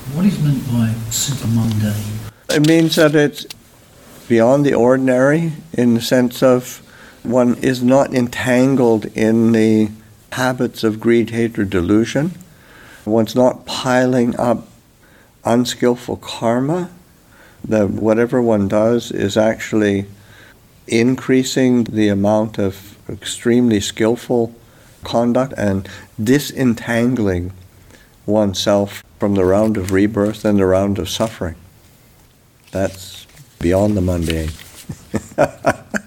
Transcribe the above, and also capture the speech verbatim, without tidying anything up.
What is meant by supramundane? It means that it's beyond the ordinary in the sense of one is not entangled in the habits of greed, hatred, delusion. One's not piling up unskillful karma. That whatever one does is actually increasing the amount of extremely skillful conduct and disentangling oneself from the round of rebirth and the round of suffering. That's beyond the mundane.